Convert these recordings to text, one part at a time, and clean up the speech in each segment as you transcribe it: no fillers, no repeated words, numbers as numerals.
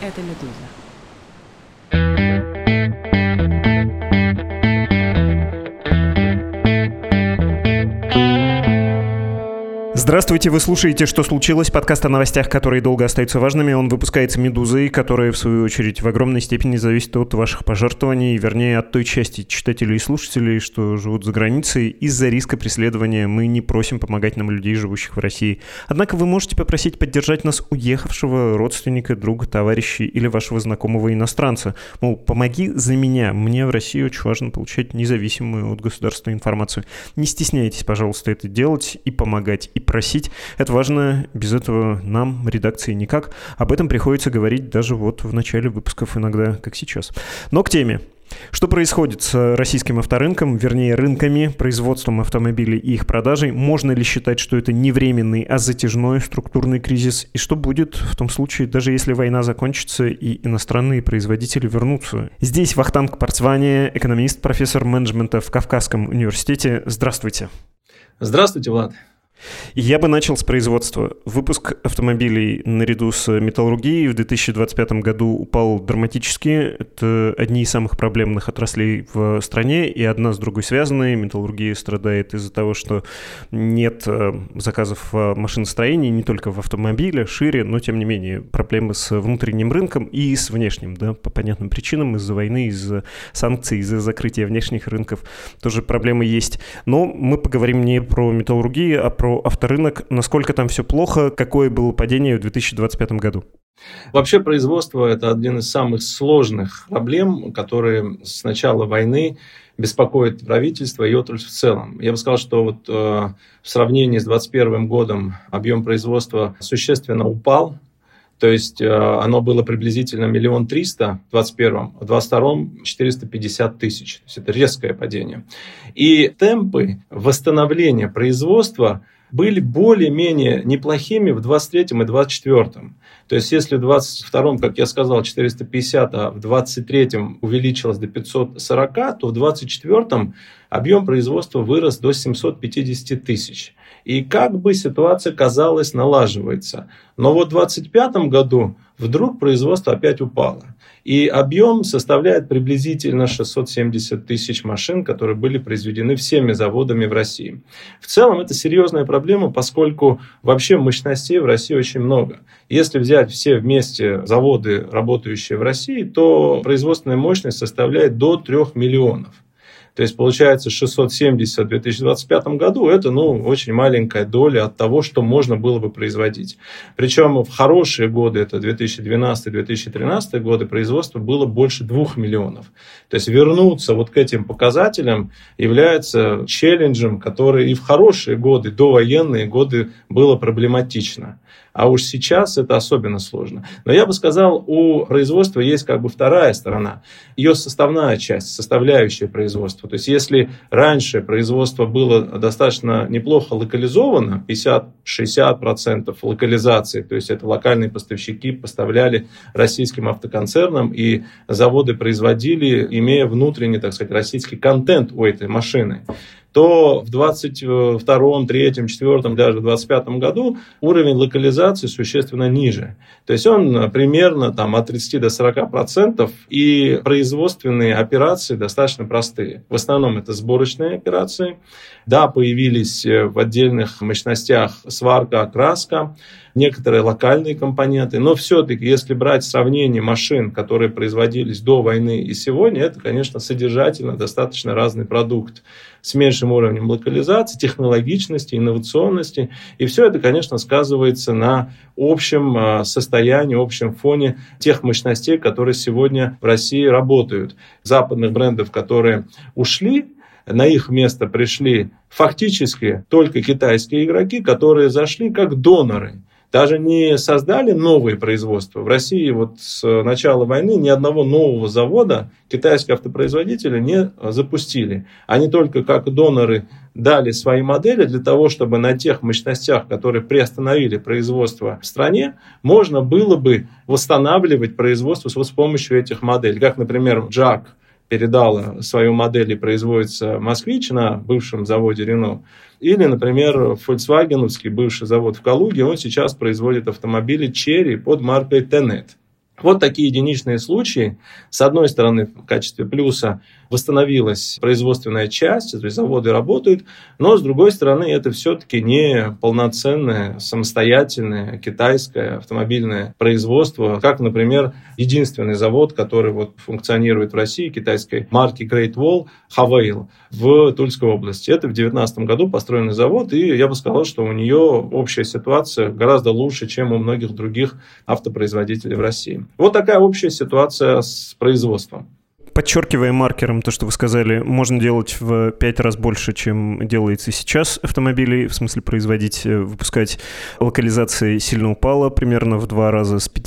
это «Медуза». Здравствуйте, вы слушаете «Что случилось?» Подкаст о новостях, которые долго остаются важными. Он выпускается «Медузой», которая, в свою очередь, в огромной степени зависит от ваших пожертвований, вернее, от той части читателей и слушателей, что живут за границей. Из-за риска преследования мы не просим помогать нам людей, живущих в России. Однако вы можете попросить поддержать нас уехавшего родственника, друга, товарища или вашего знакомого иностранца. Мол, помоги за меня. Мне в России очень важно получать независимую от государства информацию. Не стесняйтесь, пожалуйста, это делать и помогать, и просить. Это важно, без этого нам, редакции, никак. Об этом приходится говорить даже вот в начале выпусков иногда, как сейчас. Но к теме. Что происходит с российским авторынком, вернее рынками, производством автомобилей и их продажей? Можно ли считать, что это не временный, а затяжной структурный кризис? И что будет в том случае, даже если война закончится и иностранные производители вернутся? Здесь Вахтанг Парцвани, экономист, профессор менеджмента в Кавказском университете. Здравствуйте. Здравствуйте, Влад. Я бы начал с производства. Выпуск автомобилей наряду с металлургией в 2025 году упал драматически. Это одни из самых проблемных отраслей в стране, и одна с другой связаны. Металлургия страдает из-за того, что нет заказов в машиностроении, не только в автомобиле, шире, но тем не менее проблемы с внутренним рынком и с внешним, да, по понятным причинам, из-за войны, из-за санкций, из-за закрытия внешних рынков тоже проблемы есть. Но мы поговорим не про металлургию, а про авторынок, насколько там все плохо, какое было падение в 2025 году? Вообще производство – это один из самых сложных проблем, которые с начала войны беспокоит правительство и отрасль в целом. Я бы сказал, что вот в сравнении с 2021 годом объем производства существенно упал. То есть оно было приблизительно 1 300 000 в 2021, в 2022 – 450 000. То есть это резкое падение. И темпы восстановления производства были более-менее неплохими в 2023 и 2024. То есть, если в 2022, как я сказал, 450, а в 2023 увеличилось до 540, то в 2024 объем производства вырос до 750 000. И как бы ситуация, казалось, налаживается. Но вот в 2025 году вдруг производство опять упало. И объем составляет приблизительно 670 000 машин, которые были произведены всеми заводами в России. В целом это серьезная проблема, поскольку вообще мощностей в России очень много. Если взять все вместе заводы, работающие в России, то производственная мощность составляет до 3 миллионов. То есть, получается, 670 в 2025 году – это очень маленькая доля от того, что можно было бы производить. Причем в хорошие годы, это 2012-2013 годы, производство было больше 2 миллионов. То есть, вернуться вот к этим показателям является челленджем, который и в хорошие годы, довоенные годы, было проблематично. А уж сейчас это особенно сложно. Но я бы сказал, у производства есть как бы вторая сторона. Ее составная часть, составляющая производства. То есть, если раньше производство было достаточно неплохо локализовано, 50-60% локализации, то есть это локальные поставщики поставляли российским автоконцернам, и заводы производили, имея внутренний, так сказать, российский контент у этой машины, то в 2022, 2023, 2024, даже в 2025 году уровень локализации существенно ниже. То есть он примерно от 30 до 40%, и производственные операции достаточно простые. В основном это сборочные операции. Да, появились в отдельных мощностях сварка, окраска, некоторые локальные компоненты, но все-таки, если брать сравнение машин, которые производились до войны и сегодня, это, конечно, содержательно достаточно разный продукт с меньшим уровнем локализации, технологичности, инновационности. И все это, конечно, сказывается на общем состоянии, общем фоне тех мощностей, которые сегодня в России работают. Западных брендов, которые ушли, на их место пришли фактически только китайские игроки, которые зашли как доноры. Даже не создали новые производства. В России вот с начала войны ни одного нового завода китайские автопроизводители не запустили. Они только как доноры дали свои модели для того, чтобы на тех мощностях, которые приостановили производство в стране, можно было бы восстанавливать производство с помощью этих моделей. Как, например, JAC передала свою модель и производится «Москвич» на бывшем заводе «Рено». Или, например, фольксвагеновский бывший завод в Калуге, он сейчас производит автомобили «Черри» под маркой «Тенет». Вот такие единичные случаи. С одной стороны, в качестве плюса восстановилась производственная часть, то есть заводы работают, но с другой стороны, это все-таки не полноценное, самостоятельное китайское автомобильное производство, как, например, единственный завод, который вот функционирует в России, китайской марки Great Wall, Havail, в Тульской области. Это в 2019 году построенный завод, и я бы сказал, что у нее общая ситуация гораздо лучше, чем у многих других автопроизводителей в России. Вот такая общая ситуация с производством. Подчеркивая маркером то, что вы сказали, можно делать в 5 раз больше, чем делается сейчас автомобилей, в смысле производить, выпускать. Локализация сильно упала примерно в 2 раза, с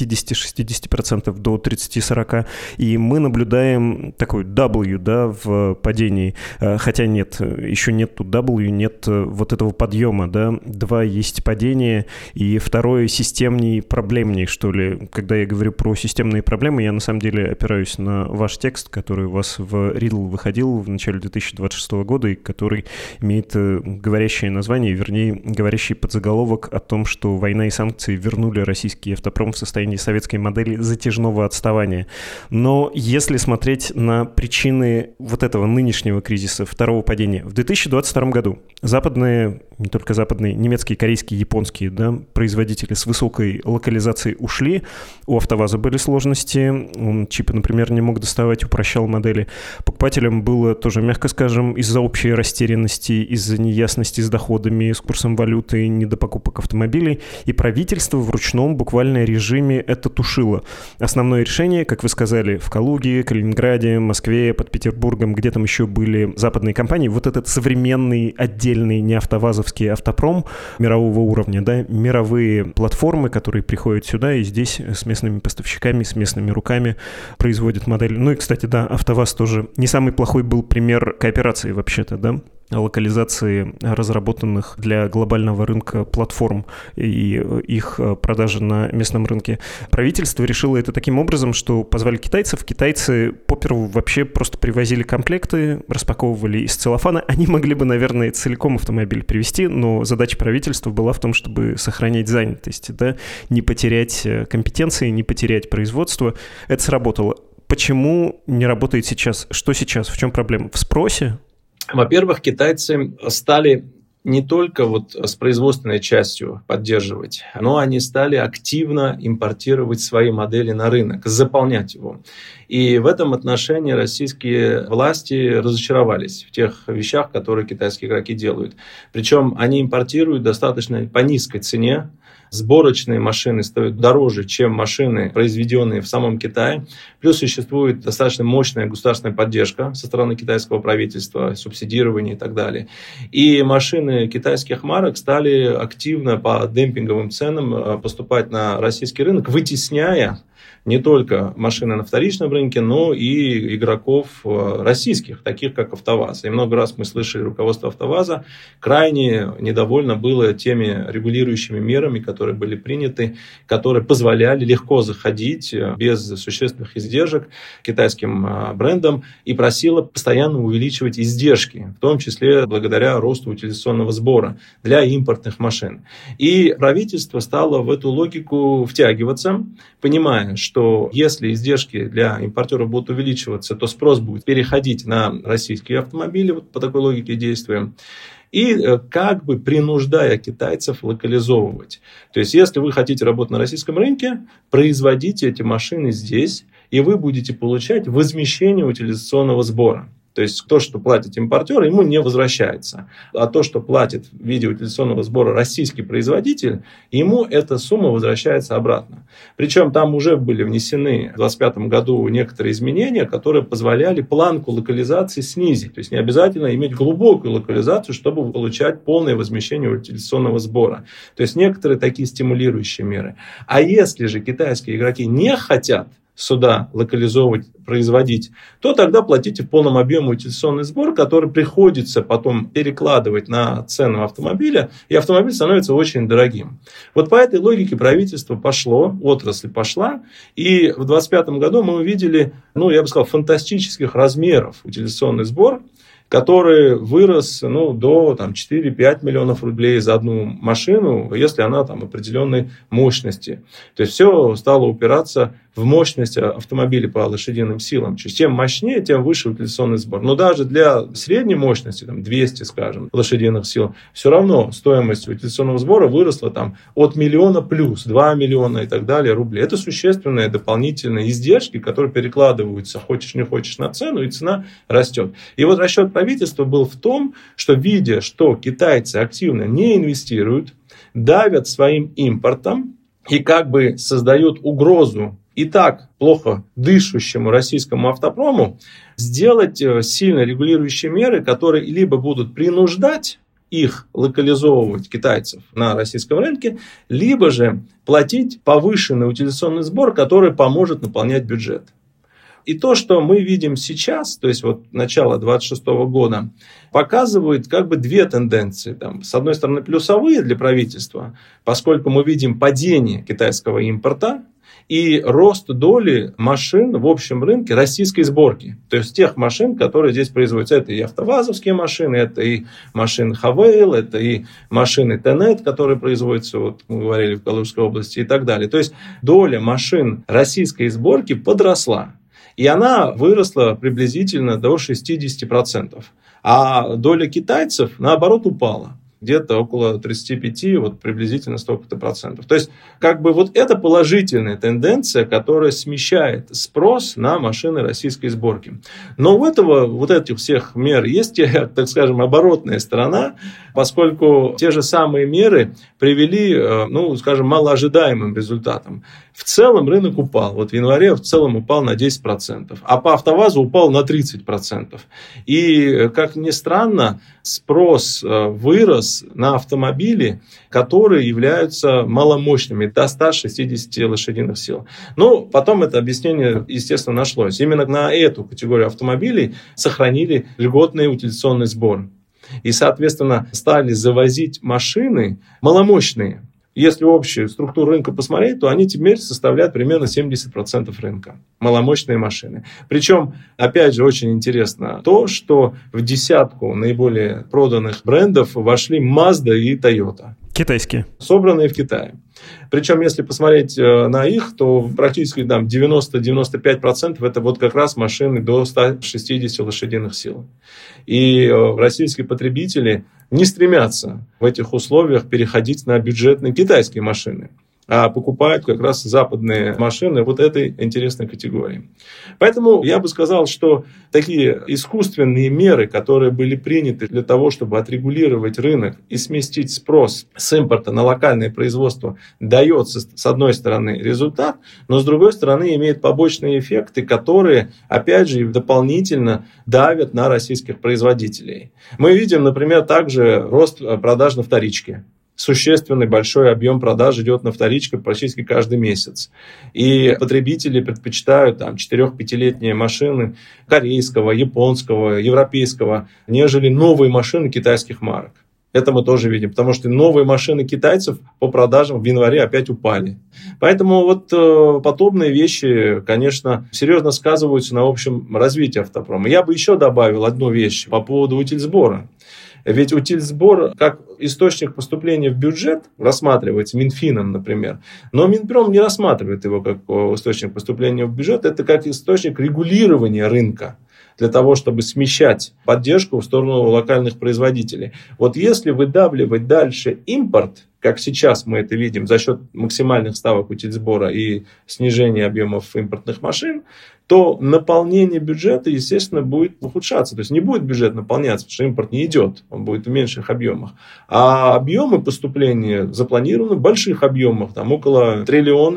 50-60% до 30-40%. И мы наблюдаем такой W, да, в падении. Хотя нет, еще нет тут W, нет вот этого подъема, да. 2 есть падение, и второе системней, проблемней, что ли. Когда я говорю про системные проблемы, я на самом деле опираюсь на ваш текст, который у вас в Riddle выходил в начале 2026 года и который имеет говорящее название, вернее, говорящий подзаголовок о том, что война и санкции вернули российский автопром в состояние советской модели затяжного отставания. Но если смотреть на причины вот этого нынешнего кризиса, второго падения, в 2022 году западные, не только западные, немецкие, корейские, японские, да, производители с высокой локализацией ушли, у АвтоВАЗа были сложности, он чипы, например, не мог доставать, упрощал модели. Покупателям было тоже, мягко скажем, из-за общей растерянности, из-за неясности с доходами, с курсом валюты, недопокупок автомобилей, и правительство в ручном буквально режиме это тушило. Основное решение, как вы сказали, в Калуге, Калининграде, Москве, под Петербургом, где там еще были западные компании, вот этот современный, отдельный, не автовазовский автопром мирового уровня, да, мировые платформы, которые приходят сюда и здесь с местными поставщиками, с местными руками производят модели. Ну и, кстати, да, АвтоВАЗ тоже не самый плохой был пример кооперации вообще-то, да, локализации разработанных для глобального рынка платформ и их продажи на местном рынке. Правительство решило это таким образом, что позвали китайцев. Китайцы поперву вообще просто привозили комплекты, распаковывали из целлофана. Они могли бы, наверное, целиком автомобиль привезти, но задача правительства была в том, чтобы сохранять занятость, да, не потерять компетенции, не потерять производство. Это сработало. Почему не работает сейчас? Что сейчас? В чем проблема? В спросе? Во-первых, китайцы стали не только вот с производственной частью поддерживать, но они стали активно импортировать свои модели на рынок, заполнять его. И в этом отношении российские власти разочаровались в тех вещах, которые китайские игроки делают. Причем они импортируют достаточно по низкой цене. Сборочные машины стоят дороже, чем машины, произведенные в самом Китае. Плюс существует достаточно мощная государственная поддержка со стороны китайского правительства, субсидирование и так далее. И машины китайских марок стали активно по демпинговым ценам поступать на российский рынок, вытесняя не только машины на вторичном рынке, но и игроков российских, таких как АвтоВАЗ. И много раз мы слышали, руководство АвтоВАЗа крайне недовольно было теми регулирующими мерами, которые были приняты, которые позволяли легко заходить без существенных издержек китайским брендам и просило постоянно увеличивать издержки, в том числе благодаря росту утилизационного сбора для импортных машин. И правительство стало в эту логику втягиваться, понимая, что если издержки для импортеров будут увеличиваться, то спрос будет переходить на российские автомобили, вот по такой логике действуем, и как бы принуждая китайцев локализовывать. То есть, если вы хотите работать на российском рынке, производите эти машины здесь, и вы будете получать возмещение утилизационного сбора. То есть, то, что платит импортер, ему не возвращается. А то, что платит в виде утилизационного сбора российский производитель, ему эта сумма возвращается обратно. Причем там уже были внесены в 2025 году некоторые изменения, которые позволяли планку локализации снизить. То есть, не обязательно иметь глубокую локализацию, чтобы получать полное возмещение утилизационного сбора. То есть, некоторые такие стимулирующие меры. А если же китайские игроки не хотят сюда локализовывать, производить, то тогда платите в полном объеме утилизационный сбор, который приходится потом перекладывать на цену автомобиля, и автомобиль становится очень дорогим. Вот по этой логике правительство пошло, отрасль пошла, и в 2025 году мы увидели, я бы сказал, фантастических размеров утилизационный сбор, который вырос до 4-5 миллионов рублей за одну машину, если она определенной мощности. То есть, все стало упираться в мощность автомобиля по лошадиным силам. Чем мощнее, тем выше утилизационный сбор. Но даже для средней мощности, 200, скажем, лошадиных сил, все равно стоимость утилизационного сбора выросла от миллиона плюс, 2 миллиона и так далее рублей. Это существенные дополнительные издержки, которые перекладываются, хочешь не хочешь, на цену, и цена растет. И вот расчет правительства был в том, что, видя, что китайцы активно не инвестируют, давят своим импортом и как бы создают угрозу и так плохо дышащему российскому автопрому, сделать сильно регулирующие меры, которые либо будут принуждать их локализовывать, китайцев, на российском рынке, либо же платить повышенный утилизационный сбор, который поможет наполнять бюджет. И то, что мы видим сейчас, то есть вот начало 2026 года, показывает как бы две тенденции. С одной стороны, плюсовые для правительства, поскольку мы видим падение китайского импорта и рост доли машин в общем рынке российской сборки. То есть тех машин, которые здесь производятся. Это и автовазовские машины, это и машины Хавейл, это и машины Тенет, которые производятся, вот мы говорили, в Калужской области и так далее. То есть доля машин российской сборки подросла. И она выросла приблизительно до 60%. А доля китайцев, наоборот, упала. Где-то около 35, вот приблизительно столько-то процентов. То есть, как бы вот это положительная тенденция, которая смещает спрос на машины российской сборки. Но у этого, вот этих всех мер есть, так скажем, оборотная сторона, поскольку те же самые меры привели, малоожидаемым результатам. В целом рынок упал. Вот в январе в целом упал на 10%, а по АвтоВАЗу упал на 30%. И, как ни странно, спрос вырос на автомобили, которые являются маломощными, до 160 лошадиных сил. Но потом это объяснение, естественно, нашлось. Именно на эту категорию автомобилей сохранили льготный утилизационный сбор. И, соответственно, стали завозить машины маломощные. Если общую структуру рынка посмотреть, то они теперь составляют примерно 70% рынка. Маломощные машины. Причем, опять же, очень интересно то, что в десятку наиболее проданных брендов вошли Mazda и Toyota. Китайские. Собранные в Китае. Причем, если посмотреть на их, то практически 90-95% это вот как раз машины до 160 лошадиных сил. И российские потребители не стремятся в этих условиях переходить на бюджетные китайские машины, а покупают как раз западные машины вот этой интересной категории. Поэтому я бы сказал, что такие искусственные меры, которые были приняты для того, чтобы отрегулировать рынок и сместить спрос с импорта на локальное производство, дается, с одной стороны, результат, но с другой стороны, имеет побочные эффекты, которые, опять же, дополнительно давят на российских производителей. Мы видим, например, также рост продаж на вторичке. Существенный большой объем продаж идет на вторичке практически каждый месяц. И потребители предпочитают 4-5-летние машины корейского, японского, европейского, нежели новые машины китайских марок. Это мы тоже видим, потому что новые машины китайцев по продажам в январе опять упали. Поэтому вот подобные вещи, конечно, серьезно сказываются на общем развитии автопрома. Я бы еще добавил одну вещь по поводу утильсбора. Ведь утильсбор как источник поступления в бюджет рассматривается Минфином, например. Но Минпром не рассматривает его как источник поступления в бюджет. Это как источник регулирования рынка для того, чтобы смещать поддержку в сторону локальных производителей. Вот если выдавливать дальше импорт, как сейчас мы это видим, за счет максимальных ставок утильсбора и снижения объемов импортных машин, то наполнение бюджета, естественно, будет ухудшаться. То есть не будет бюджет наполняться, потому что импорт не идет, он будет в меньших объемах. А объемы поступления запланированы в больших объемах, около 1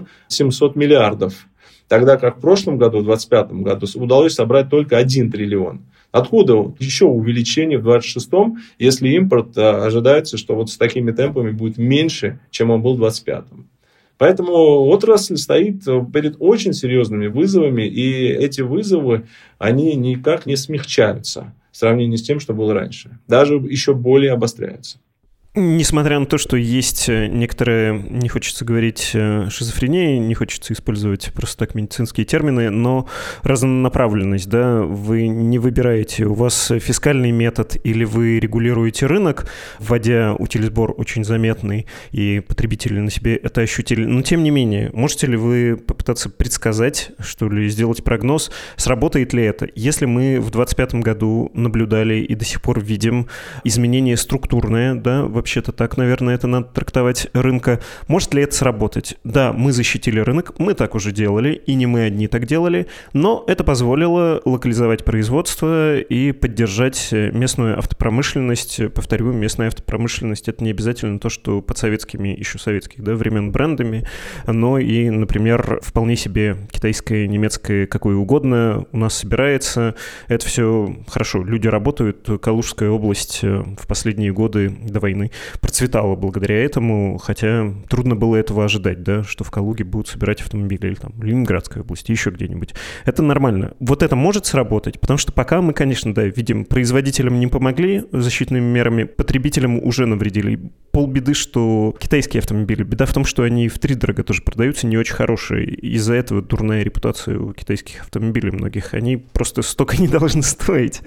700 000 000 000. Тогда как в прошлом году, в 2025 году, удалось собрать только 1 триллион. Откуда еще увеличение в 26-м, если импорт ожидается, что вот с такими темпами будет меньше, чем он был в 25-м. Поэтому отрасль стоит перед очень серьезными вызовами, и эти вызовы, они никак не смягчаются в сравнении с тем, что было раньше. Даже еще более обостряются. Несмотря на то, что есть некоторые, не хочется говорить шизофрения, не хочется использовать просто так медицинские термины, но разнонаправленность, да, вы не выбираете, у вас фискальный метод или вы регулируете рынок, вводя утильсбор очень заметный, и потребители на себе это ощутили. Но тем не менее, можете ли вы попытаться предсказать, что ли, сделать прогноз, сработает ли это. Если мы в 2025 году наблюдали и до сих пор видим изменение структурное, да, вообще-то так, наверное, это надо трактовать, рынка, может ли это сработать? Да, мы защитили рынок, мы так уже делали, и не мы одни так делали, но это позволило локализовать производство и поддержать местную автопромышленность. Повторю, местная автопромышленность — это не обязательно то, что под советскими, еще советских, да, времен брендами, но и, например, вполне себе китайская, немецкая, какое угодно у нас собирается. Это все хорошо. Люди работают. Калужская область в последние годы до войны процветала благодаря этому, хотя трудно было этого ожидать, да, что в Калуге будут собирать автомобили, или там в Ленинградской области, еще где-нибудь. Это нормально. Вот это может сработать, потому что пока мы, конечно, да, видим, производителям не помогли защитными мерами, потребителям уже навредили. Полбеды, что китайские автомобили. Беда в том, что они втридорога тоже продаются, не очень хорошие. Из-за этого дурная репутация у китайских автомобилей многих. Они просто столько не должны стоить.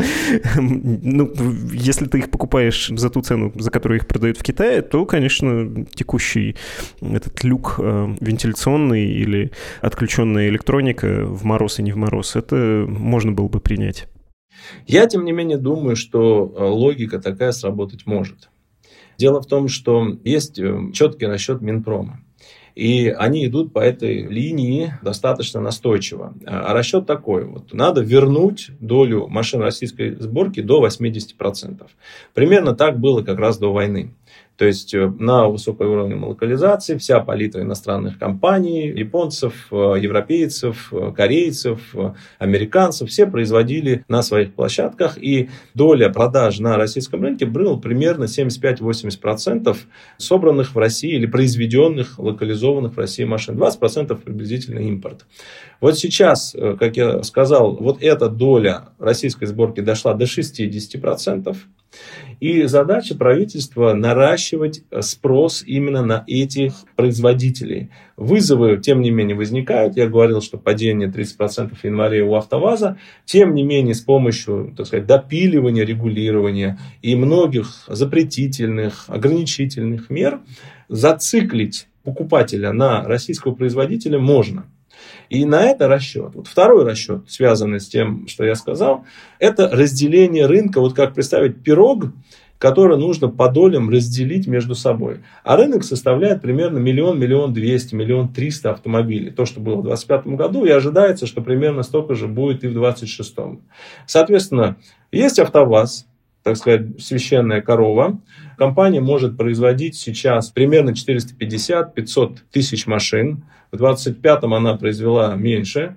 Ну, если ты их покупаешь за ту цену, за которую их продают в Китае, то, конечно, текущий этот люк вентиляционный или отключенная электроника в мороз и не в мороз, это можно было бы принять. Я, тем не менее, думаю, что логика такая сработать может. Дело в том, что есть четкий расчет Минпрома. И они идут по этой линии достаточно настойчиво. А расчет такой. Вот, надо вернуть долю машин российской сборки до 80%. Примерно так было как раз до войны. То есть на высоком уровне локализации вся палитра иностранных компаний, японцев, европейцев, корейцев, американцев, все производили на своих площадках. И доля продаж на российском рынке была примерно 75-80% собранных в России или произведенных, локализованных в России машин. 20% приблизительно импорт. Вот сейчас, как я сказал, вот эта доля российской сборки дошла до 60%. И задача правительства наращивать спрос именно на этих производителей. Вызовы, тем не менее, возникают. Я говорил, что падение 30% в январе у АвтоВАЗа. Тем не менее, с помощью, так сказать, допиливания, регулирования и многих запретительных, ограничительных мер зациклить покупателя на российского производителя можно. И на это расчет. Вот второй расчет, связанный с тем, что я сказал, это разделение рынка. Вот как представить пирог, который нужно по долям разделить между собой. А рынок составляет примерно 1 200 000, 1 300 000 автомобилей. То, что было в 2025 году, и ожидается, что примерно столько же будет и в 2026. Соответственно, есть АвтоВАЗ, так сказать, священная корова. Компания может производить сейчас примерно 450-500 тысяч машин. В 2025 она произвела меньше.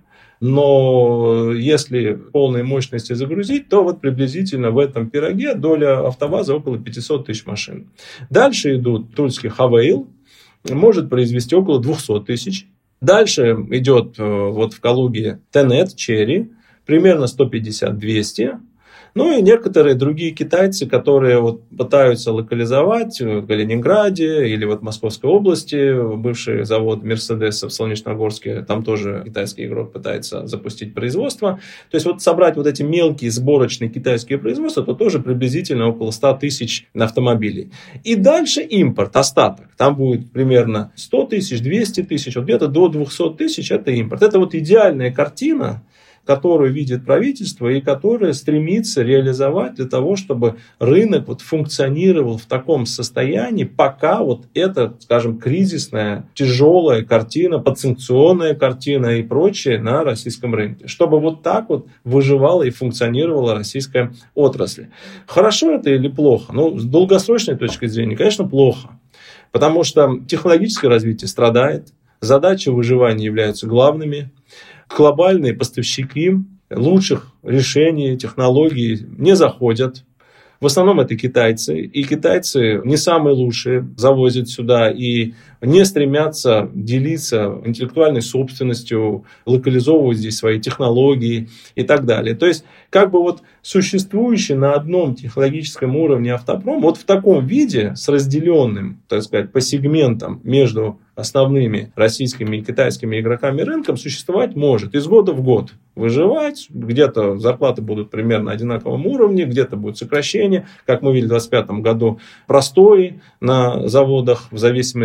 Но если полной мощности загрузить, то вот приблизительно в этом пироге доля АвтоВАЗа около 500 тысяч машин. Дальше идут тульский Хавейл, может произвести около 200 тысяч. Дальше идет вот в Калуге Тенет, Черри, примерно 150-200. Ну и некоторые другие китайцы, которые вот пытаются локализовать в Калининграде или вот в Московской области, бывший завод Мерседеса в Солнечногорске, там тоже китайский игрок пытается запустить производство. То есть вот собрать вот эти мелкие сборочные китайские производства, то тоже приблизительно около 100 тысяч автомобилей. И дальше импорт, остаток. Там будет примерно 100 тысяч, 200 тысяч, вот где-то до 200 тысяч это импорт. Это вот идеальная картина, которую видит правительство и которое стремится реализовать для того, чтобы рынок вот функционировал в таком состоянии, пока вот эта, скажем, кризисная, тяжелая картина, подсанкционная картина и прочее на российском рынке. Чтобы вот так вот выживала и функционировала российская отрасль. Хорошо это или плохо? Ну, с долгосрочной точки зрения, конечно, плохо. Потому что технологическое развитие страдает, задачи выживания являются главными. Глобальные поставщики лучших решений, технологий не заходят. В основном это китайцы. И китайцы не самые лучшие завозят сюда и не стремятся делиться интеллектуальной собственностью, локализовывать здесь свои технологии и так далее. То есть, как бы вот существующий на одном технологическом уровне автопром, вот в таком виде, с разделенным, так сказать, по сегментам между основными российскими и китайскими игроками рынком, существовать может из года в год. Выживать, где-то зарплаты будут примерно на одинаковом уровне, где-то будет сокращение, как мы видели в 2025 году, простой на заводах в зависимости от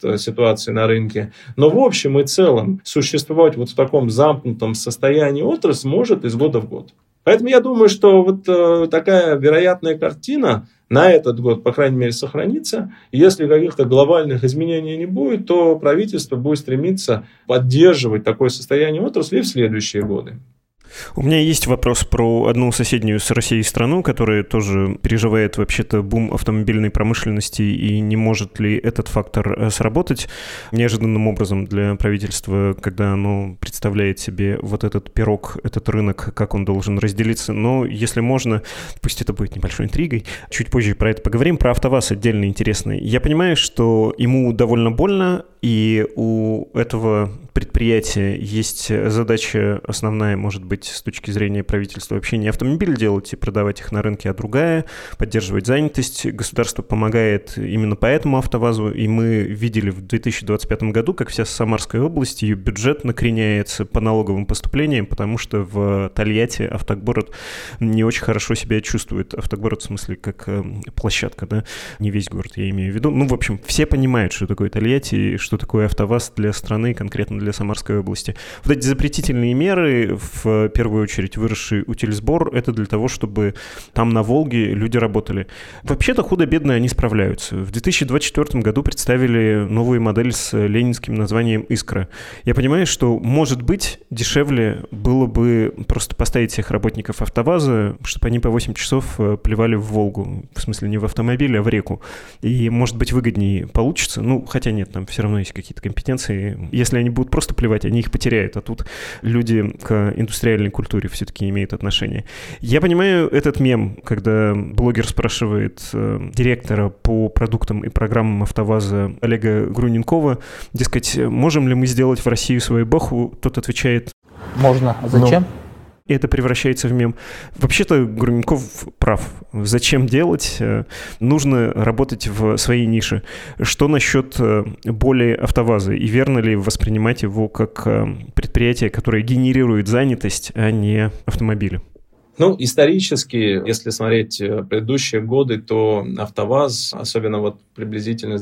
ситуации на рынке. Но в общем и целом существовать вот в таком замкнутом состоянии отрасль может из года в год. Поэтому я думаю, что вот такая вероятная картина на этот год, по крайней мере, сохранится. И если каких-то глобальных изменений не будет, то правительство будет стремиться поддерживать такое состояние отрасли и в следующие годы. У меня есть вопрос про одну соседнюю с Россией страну, которая тоже переживает вообще-то бум автомобильной промышленности, и не может ли этот фактор сработать неожиданным образом для правительства, когда оно представляет себе вот этот пирог, этот рынок, как он должен разделиться. Но если можно, пусть это будет небольшой интригой, чуть позже про это поговорим. Про АвтоВАЗ отдельно интересный. Я понимаю, что ему довольно больно, и у этого предприятия есть задача основная, может быть, с точки зрения правительства, вообще не автомобиль делать и продавать их на рынке, а другая, поддерживать занятость. Государство помогает именно по этому АвтоВАЗу, и мы видели в 2025 году, как вся Самарская область, ее бюджет накреняется по налоговым поступлениям, потому что в Тольятти автогород не очень хорошо себя чувствует. Автогород в смысле как площадка, да, не весь город, я имею в виду. Ну, в общем, все понимают, что такое Тольятти и что такое АвтоВАЗ для страны, конкретно для Самарской области. Вот эти запретительные меры, в первую очередь выросший утильсбор, это для того, чтобы там на Волге люди работали. Вообще-то худо-бедно они справляются. В 2024 году представили новую модель с ленинским названием «Искра». Я понимаю, что, может быть, дешевле было бы просто поставить всех работников АвтоВАЗа, чтобы они по 8 часов плевали в Волгу. В смысле, не в автомобиле, а в реку. И, может быть, выгоднее получится. Ну, хотя нет, там все равно есть какие-то компетенции. Если они будут просто плевать, они их потеряют. А тут люди к индустриальной культуре все-таки имеют отношение. Я понимаю этот мем, когда блогер спрашивает директора по продуктам и программам АвтоВАЗа Олега Груненкова, дескать, можем ли мы сделать в Россию свою бэху? Тот отвечает: можно. А зачем? И это превращается в мем. Вообще-то Груненков прав. Зачем делать? Нужно работать в своей нише. Что насчет боли АвтоВАЗа? И верно ли воспринимать его как предприятие, которое генерирует занятость, а не автомобили? Ну, исторически, если смотреть предыдущие годы, то АвтоВАЗ, особенно вот приблизительно с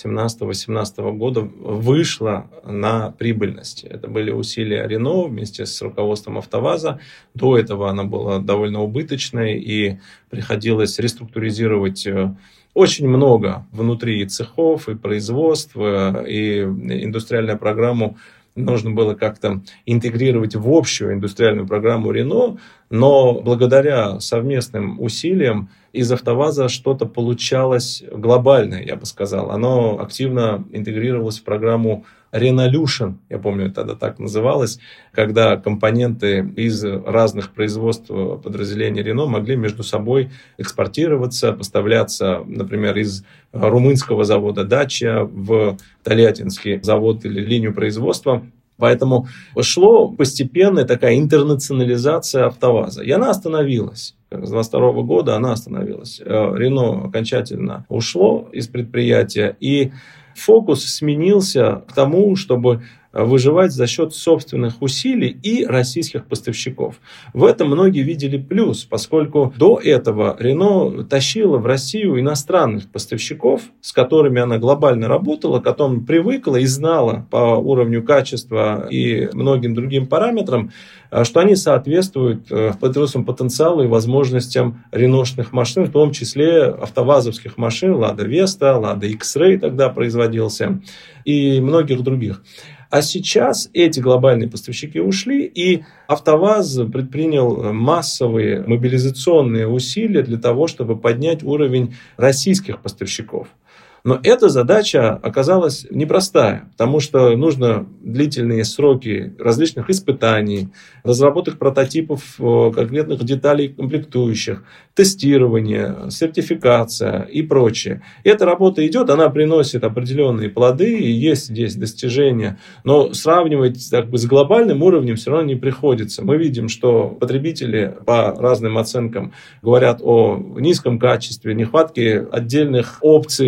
2017-2018 года, вышла на прибыльность. Это были усилия Рено вместе с руководством АвтоВАЗа. До этого она была довольно убыточной, и приходилось реструктуризировать очень много внутри и цехов, и производства, и индустриальную программу нужно было как-то интегрировать в общую индустриальную программу Рено, но благодаря совместным усилиям из АвтоВАЗа что-то получалось глобальное, я бы сказал. Оно активно интегрировалось в программу Renolution, я помню, это тогда так называлось, когда компоненты из разных производств подразделений Renault могли между собой экспортироваться, поставляться, например, из румынского завода Dacia в тольяттинский завод или линию производства. Поэтому шло постепенная такая интернационализация АвтоВАЗа. И она остановилась. С 2022 года она остановилась. Renault окончательно ушло из предприятия, и фокус сменился к тому, чтобы выживать за счет собственных усилий и российских поставщиков. В этом многие видели плюс, поскольку до этого Renault тащила в Россию иностранных поставщиков, с которыми она глобально работала, к которым привыкла и знала по уровню качества и многим другим параметрам, что они соответствуют производственному потенциалу и возможностям реношных машин, в том числе автовазовских машин, Lada Vesta, Lada X-Ray тогда производился, и многих других. А сейчас эти глобальные поставщики ушли, и АвтоВАЗ предпринял массовые мобилизационные усилия для того, чтобы поднять уровень российских поставщиков. Но эта задача оказалась непростая, потому что нужно длительные сроки различных испытаний, разработок прототипов конкретных деталей комплектующих, тестирование, сертификация и прочее. Эта работа идет, она приносит определенные плоды, и есть здесь достижения, но сравнивать с глобальным уровнем все равно не приходится. Мы видим, что потребители по разным оценкам говорят о низком качестве, нехватке отдельных опций в машине,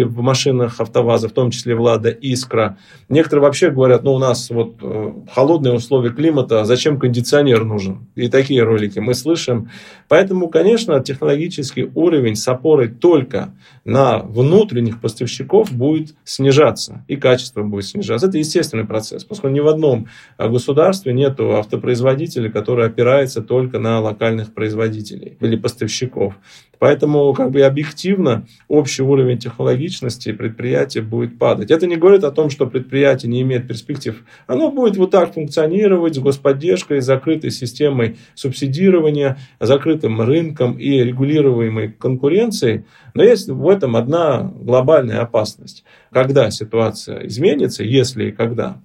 машинах АвтоВАЗа, в том числе «Влада», «Искра». Некоторые вообще говорят, у нас холодные условия климата, зачем кондиционер нужен? И такие ролики мы слышим. Поэтому, конечно, технологический уровень с опорой только на внутренних поставщиков будет снижаться, и качество будет снижаться. Это естественный процесс, поскольку ни в одном государстве нет автопроизводителя, который опирается только на локальных производителей или поставщиков. Поэтому объективно общий уровень технологичности предприятия будет падать. Это не говорит о том, что предприятие не имеет перспектив. Оно будет вот так функционировать с господдержкой, закрытой системой субсидирования, закрытым рынком и регулируемой конкуренцией. Но есть в этом одна глобальная опасность. Когда ситуация изменится, если и когда,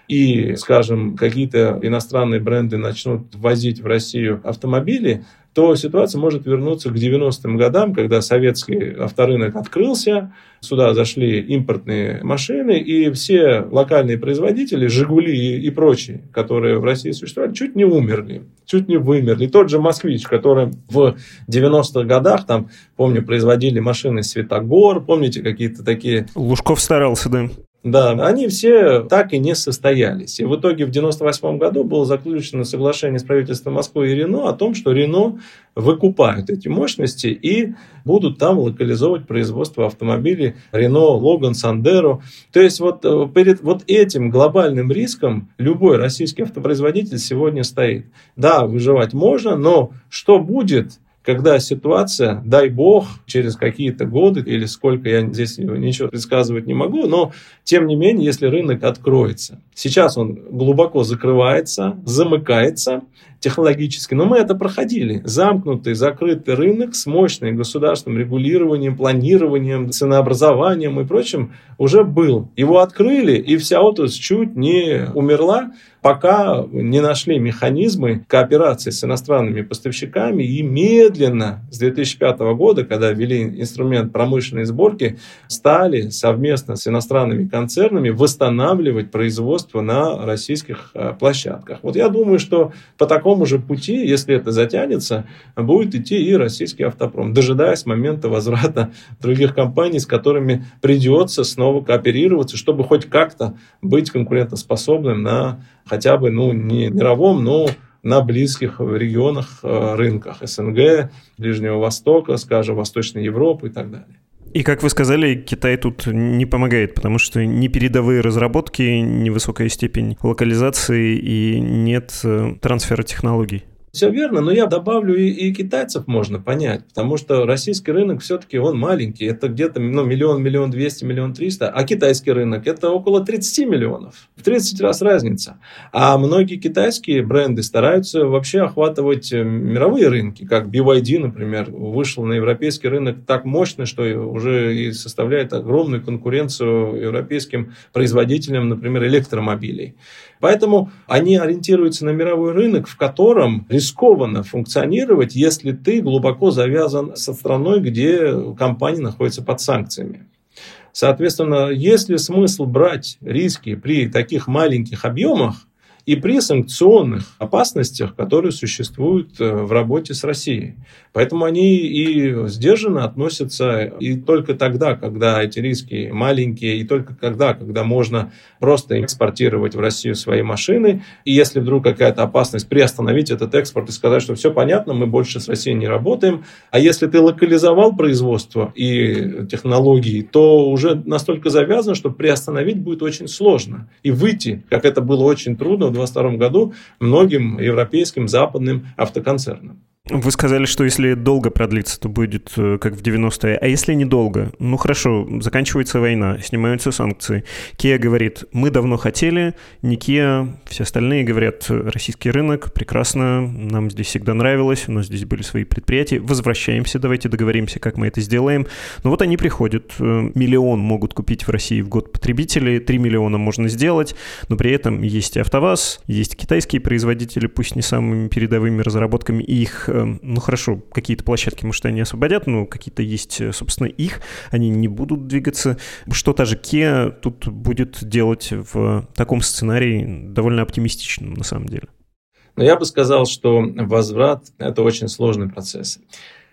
и, скажем, какие-то иностранные бренды начнут ввозить в Россию автомобили, то ситуация может вернуться к 90-м годам, когда советский авторынок открылся, сюда зашли импортные машины, и все локальные производители, «Жигули» и прочие, которые в России существовали, чуть не умерли, чуть не вымерли. Тот же «Москвич», который в 90-х годах, помню, производили машины «Светогор», помните, какие-то такие... Лужков старался, да. Да, они все так и не состоялись. И в итоге в 1998 году было заключено соглашение с правительством Москвы и Рено о том, что Рено выкупают эти мощности и будут там локализовывать производство автомобилей Рено, Логан, Сандеро. То есть перед этим глобальным риском любой российский автопроизводитель сегодня стоит. Да, выживать можно, но что будет, когда ситуация, дай бог, через какие-то годы, или сколько, я здесь ничего предсказывать не могу, но тем не менее, если рынок откроется. Сейчас он глубоко закрывается, замыкается технологически, но мы это проходили. Замкнутый, закрытый рынок с мощным государственным регулированием, планированием, ценообразованием и прочим уже был. Его открыли, и вся отрасль чуть не умерла, пока не нашли механизмы кооперации с иностранными поставщиками и медленно с 2005 года, когда ввели инструмент промышленной сборки, стали совместно с иностранными концернами восстанавливать производство на российских площадках. Я думаю, что по такому же пути, если это затянется, будет идти и российский автопром, дожидаясь момента возврата других компаний, с которыми придется снова кооперироваться, чтобы хоть как-то быть конкурентоспособным на хотя бы, не мировом, но на близких регионах, рынках СНГ, Ближнего Востока, скажем, Восточной Европы и так далее. И, как вы сказали, Китай тут не помогает, потому что ни передовые разработки, ни высокая степень локализации и нет трансфера технологий. Все верно, но я добавлю, и китайцев можно понять, потому что российский рынок все-таки он маленький, это где-то миллион, 1 200 000, 1 300 000, а китайский рынок это около 30 миллионов, в 30 раз разница. А многие китайские бренды стараются вообще охватывать мировые рынки, как BYD, например, вышел на европейский рынок так мощно, что уже и составляет огромную конкуренцию европейским производителям, например, электромобилей. Поэтому они ориентируются на мировой рынок, в котором рискованно функционировать, если ты глубоко завязан со страной, где компания находится под санкциями. Соответственно, есть ли смысл брать риски при таких маленьких объемах и при санкционных опасностях, которые существуют в работе с Россией? Поэтому они и сдержанно относятся, и только тогда, когда эти риски маленькие, и только когда можно просто экспортировать в Россию свои машины, и если вдруг какая-то опасность, приостановить этот экспорт и сказать, что все понятно, мы больше с Россией не работаем. А если ты локализовал производство и технологии, то уже настолько завязано, что приостановить будет очень сложно. И выйти, как это было очень трудно в 2022 году, многим европейским западным автоконцернам. Вы сказали, что если долго продлится, то будет как в 90-е. А если недолго? Хорошо, заканчивается война, снимаются санкции. Kia говорит, мы давно хотели, не Kia, все остальные говорят, российский рынок, прекрасно, нам здесь всегда нравилось, у нас здесь были свои предприятия, возвращаемся, давайте договоримся, как мы это сделаем. Но они приходят, 1 миллион могут купить в России в год потребители, 3 миллиона можно сделать, но при этом есть и АвтоВАЗ, есть китайские производители, пусть не самыми передовыми разработками, и их хорошо, какие-то площадки, может, они освободят, но какие-то есть, собственно, их, они не будут двигаться. Что та же Kia тут будет делать в таком сценарии довольно оптимистичном, на самом деле? Но я бы сказал, что возврат – это очень сложный процесс.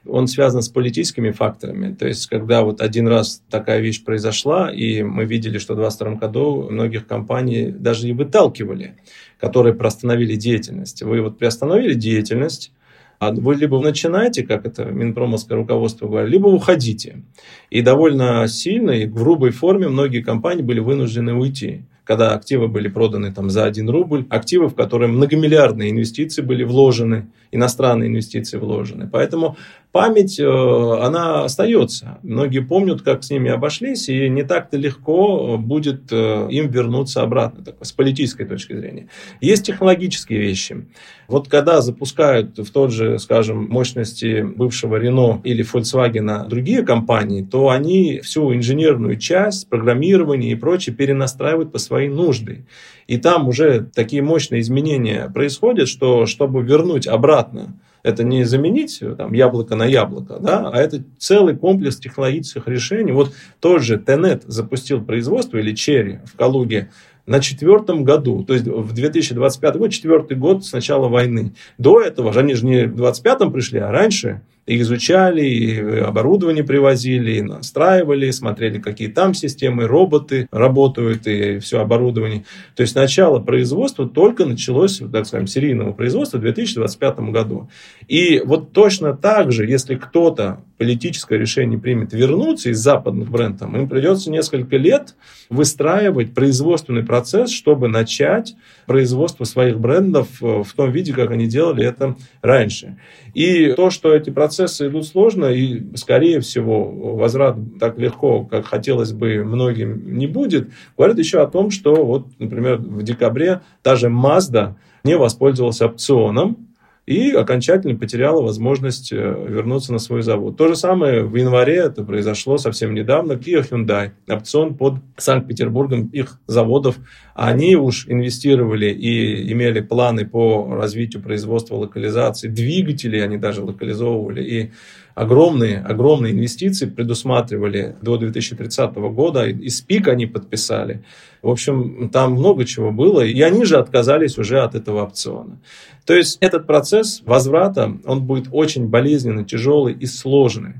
он связан с политическими факторами. То есть, когда вот один раз такая вещь произошла, и мы видели, что в 2022 году многих компаний даже и выталкивали, которые приостановили деятельность. Вы вот приостановили деятельность, а вы либо начинаете, как это минпромовское руководство говорит, либо уходите. И довольно сильно и в грубой форме многие компании были вынуждены уйти. Когда активы были проданы там, за 1 рубль, активы, в которые многомиллиардные инвестиции были вложены, иностранные инвестиции вложены. Поэтому память, она остается. Многие помнят, как с ними обошлись, и не так-то легко будет им вернуться обратно, так, с политической точки зрения. Есть технологические вещи. Вот когда запускают в тот же, скажем, мощности бывшего Рено или Volkswagen другие компании, то они всю инженерную часть, программирование и прочее перенастраивают по своей нужде. И там уже такие мощные изменения происходят, что чтобы вернуть обратно, это не заменить там, яблоко на яблоко, да, а это целый комплекс технологических решений. Вот тот же Тенет запустил производство, или Черри в Калуге, на 4-м году, то есть в 2025 год, 4-й год с начала войны. До этого, они же не в 25-м пришли, а раньше и изучали, и оборудование привозили, и настраивали, смотрели, какие там системы, роботы работают, и все оборудование. То есть начало производства только началось, так скажем, серийного производства в 2025 году. И вот точно так же, если кто-то политическое решение примет вернуться из западных брендов, им придется несколько лет выстраивать производственный процесс, чтобы начать производство своих брендов в том виде, как они делали это раньше. И то, что эти процессы идут сложно, и, скорее всего, возврат так легко, как хотелось бы многим, не будет, говорит еще о том, что, вот, например, в декабре та же Mazda не воспользовалась опционом, и окончательно потеряла возможность вернуться на свой завод. То же самое в январе, это произошло совсем недавно, Kia Hyundai, опцион под Санкт-Петербургом их заводов. Они уж инвестировали и имели планы по развитию производства, локализации двигателей, они даже локализовывали, и огромные инвестиции предусматривали до 2030 года, и СПИК они подписали. В общем, там много чего было, и они же отказались уже от этого опциона. То есть этот процесс возврата, он будет очень болезненный, тяжелый и сложный.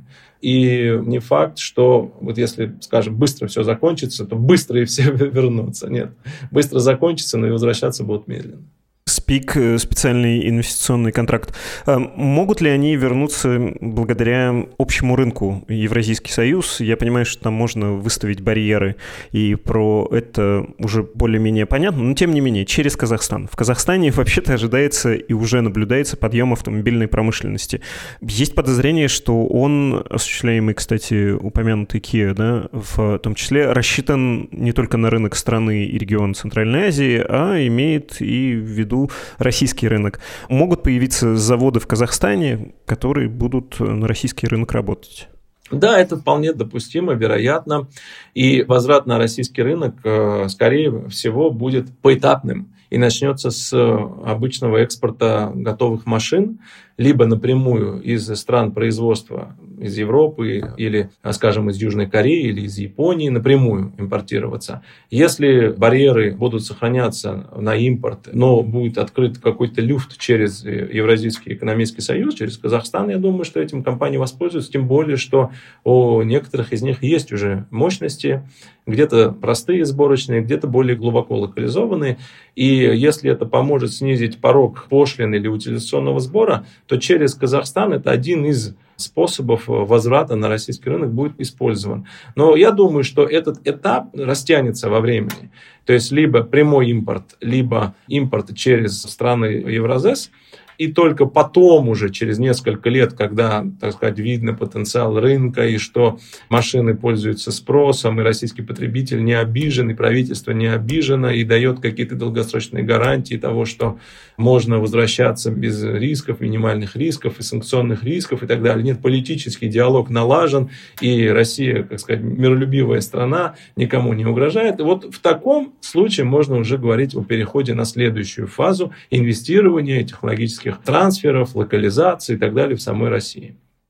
И не факт, что вот если, скажем, быстро все закончится, то быстро и все вернутся. Нет, быстро закончится, но и возвращаться будут медленно. СПИК, специальный инвестиционный контракт. Могут ли они вернуться благодаря общему рынку Евразийский союз? Я понимаю, что там можно выставить барьеры, и про это уже более-менее понятно, но тем не менее, через Казахстан. В Казахстане вообще-то ожидается и уже наблюдается подъем автомобильной промышленности. Есть подозрение, что он, осуществляемый, кстати, упомянутый Kia, да, в том числе, рассчитан не только на рынок страны и регион Центральной Азии, а имеет и в виду российский рынок. Могут появиться заводы в Казахстане, которые будут на российский рынок работать? Да, это вполне допустимо, вероятно. И возврат на российский рынок, скорее всего, будет поэтапным и начнется с обычного экспорта готовых машин, либо напрямую из стран производства, из Европы или, скажем, из Южной Кореи или из Японии напрямую импортироваться. Если барьеры будут сохраняться на импорт, но будет открыт какой-то люфт через Евразийский экономический союз, через Казахстан, я думаю, что этим компании воспользуются, тем более, что у некоторых из них есть уже мощности, где-то простые сборочные, где-то более глубоко локализованные. И если это поможет снизить порог пошлин или утилизационного сбора, то через Казахстан это один из способов возврата на российский рынок будет использован. Но я думаю, что этот этап растянется во времени. То есть либо прямой импорт, либо импорт через страны Евразес. И только потом уже, через несколько лет, когда, так сказать, видно потенциал рынка, и что машины пользуются спросом, и российский потребитель не обижен, и правительство не обижено, и дает какие-то долгосрочные гарантии того, что можно возвращаться без рисков, минимальных рисков и санкционных рисков и так далее. Нет, политический диалог налажен, и Россия, как сказать, миролюбивая страна, никому не угрожает. И вот в таком случае можно уже говорить о переходе на следующую фазу инвестирования технологических трансферов, локализации и так далее в самой России.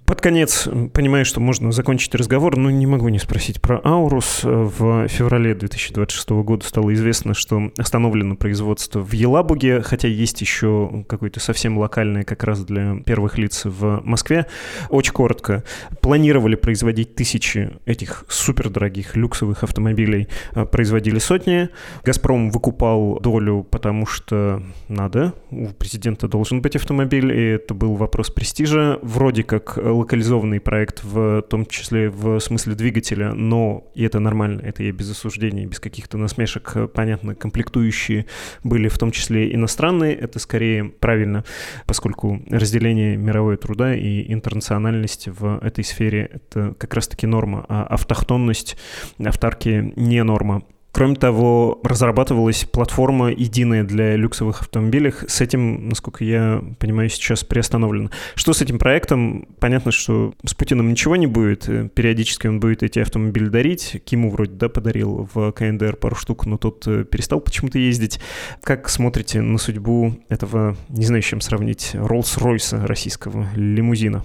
Под конец, понимаю, что можно закончить разговор, но не могу не спросить про Аурус. В феврале 2026 года стало известно, что остановлено производство в Елабуге, хотя есть еще какое-то совсем локальное как раз для первых лиц в Москве. Очень коротко. Планировали производить 1000 этих супердорогих люксовых автомобилей, производили сотни. «Газпром» выкупал долю, потому что надо, у президента должен быть автомобиль, и это был вопрос престижа. Вроде как локализованный проект, в том числе в смысле двигателя, но и это нормально, это я без осуждений, без каких-то насмешек, понятно, комплектующие были в том числе иностранные, это скорее правильно, поскольку разделение мирового труда и интернациональность в этой сфере — это как раз-таки норма, а автохтонность, автарки — не норма. Кроме того, разрабатывалась платформа единая для люксовых автомобилей. С этим, насколько я понимаю, сейчас приостановлено. Что с этим проектом? Понятно, что с Путиным ничего не будет. Периодически он будет эти автомобили дарить. Киму вроде, подарил в КНДР пару штук, но тот перестал почему-то ездить. Как смотрите на судьбу этого, не знаю, с чем сравнить, Роллс-Ройса российского лимузина?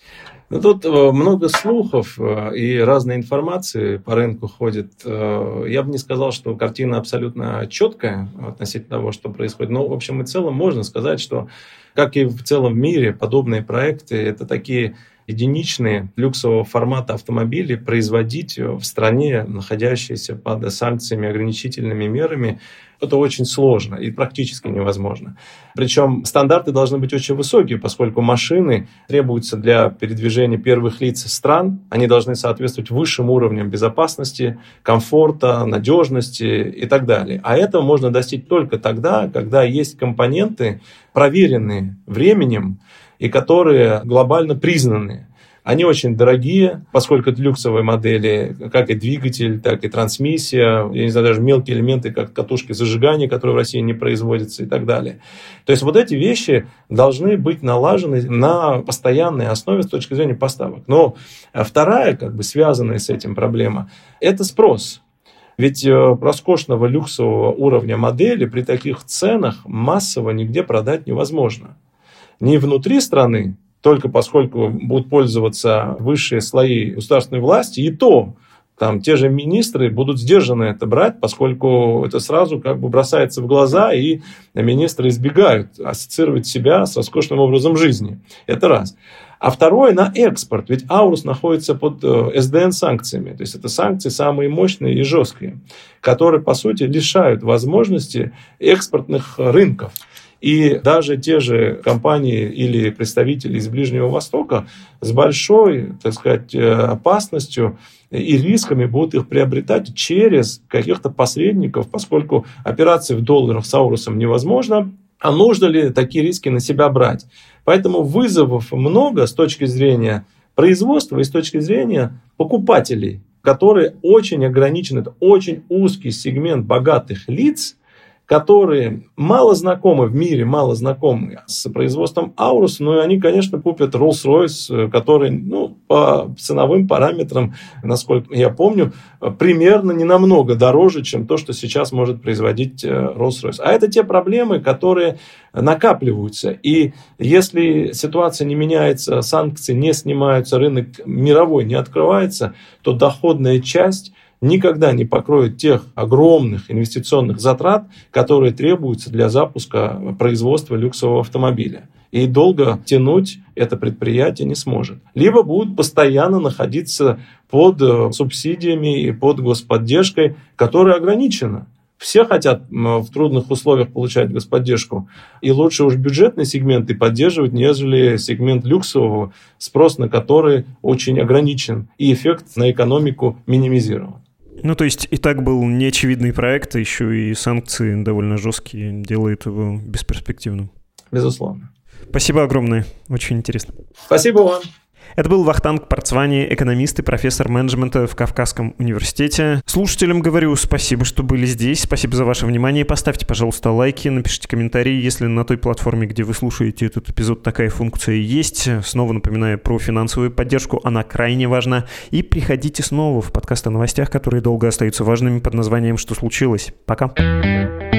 Тут много слухов и разной информации по рынку ходит. Я бы не сказал, что картина абсолютно четкая относительно того, что происходит. Но, в общем и целом, можно сказать, что, как и в целом в мире, подобные проекты – это такие единичные люксового формата автомобили производить в стране, находящейся под санкциями, ограничительными мерами, это очень сложно и практически невозможно. Причем стандарты должны быть очень высокие, поскольку машины требуются для передвижения первых лиц стран, они должны соответствовать высшим уровням безопасности, комфорта, надежности и так далее. А этого можно достичь только тогда, когда есть компоненты, проверенные временем, и которые глобально признаны. Они очень дорогие, поскольку это люксовые модели, как и двигатель, так и трансмиссия, я не знаю, даже мелкие элементы, как катушки зажигания, которые в России не производятся и так далее. То есть вот эти вещи должны быть налажены на постоянной основе с точки зрения поставок. Но вторая, связанная с этим проблема, это спрос. Ведь роскошного люксового уровня модели при таких ценах массово нигде продать невозможно. Не внутри страны, только поскольку будут пользоваться высшие слои государственной власти, и то там те же министры будут сдержанно это брать, поскольку это сразу бросается в глаза, и министры избегают ассоциировать себя с роскошным образом жизни. Это раз. А второе, на экспорт. Ведь Аурус находится под СДН-санкциями. То есть это санкции самые мощные и жесткие, которые, по сути, лишают возможности экспортных рынков. И даже те же компании или представители из Ближнего Востока с большой, опасностью и рисками будут их приобретать через каких-то посредников, поскольку операции в долларах с Аурусом невозможно. А нужно ли такие риски на себя брать? Поэтому вызовов много с точки зрения производства и с точки зрения покупателей, которые очень ограничены. Это очень узкий сегмент богатых лиц, которые мало знакомы в мире, мало знакомы с производством Аурус, но они, конечно, купят Rolls-Royce, который, по ценовым параметрам, насколько я помню, примерно не намного дороже, чем то, что сейчас может производить Rolls-Royce. А это те проблемы, которые накапливаются. И если ситуация не меняется, санкции не снимаются, рынок мировой не открывается, то доходная часть никогда не покроет тех огромных инвестиционных затрат, которые требуются для запуска производства люксового автомобиля. И долго тянуть это предприятие не сможет. Либо будут постоянно находиться под субсидиями и под господдержкой, которая ограничена. Все хотят в трудных условиях получать господдержку. И лучше уж бюджетный сегмент и поддерживать, нежели сегмент люксового, спрос на который очень ограничен. И эффект на экономику минимизирован. То есть и так был неочевидный проект, а еще и санкции довольно жесткие делают его бесперспективным. Безусловно. Спасибо огромное, очень интересно. Спасибо вам. Это был Вахтанг Парцвани, экономист и профессор менеджмента в Кавказском университете. Слушателям говорю спасибо, что были здесь. Спасибо за ваше внимание. Поставьте, пожалуйста, лайки, напишите комментарии, если на той платформе, где вы слушаете этот эпизод, такая функция есть. Снова напоминаю про финансовую поддержку, она крайне важна. И приходите снова в подкаст о новостях, которые долго остаются важными, под названием «Что случилось?». Пока.